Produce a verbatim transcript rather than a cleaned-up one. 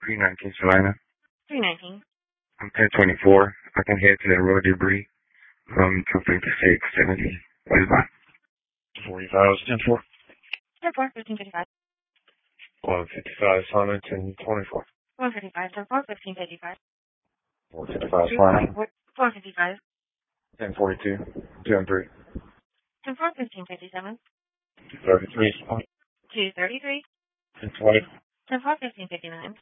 three nineteen Salina. three nineteen. I'm ten twenty-four. I can head to the road debris from two fifty-six seventy. What is that? forty-five, ten four. ten four, fifteen fifty-five. one fifty-five, Salina, ten twenty-four. one fifty-five, ten four, fifteen fifty-five. four fifty-five, Salina. four fifty-five. ten forty-two, two and three. ten four, fifteen fifty-seven. two thirty-three, Salina. two thirty-three. ten twenty. ten four, fifteen fifty-nine.